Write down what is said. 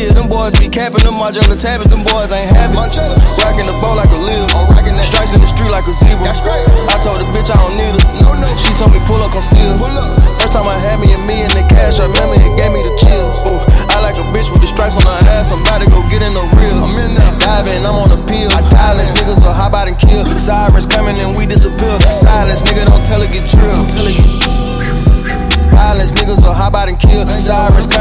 chill. Them boys be capping, them Margiela tapping, them boys ain't happy. Rockin' the boat like a lil. I'm rockin' that stripes in the street like a zebra. That's great. I told the bitch I don't need her. No. She told me pull up, conceal. First time I had me and me in the cash, I remember it gave me the chills. Ooh, I like a bitch with the stripes on her ass. I'm about to go get in the real. I'm in there. Diving, I'm on the pill. Silence, niggas will hop out and kill. Sirens coming and we disappear. Silence, nigga, don't tell her get drilled. Violence, niggas will hop out and kill. Sirens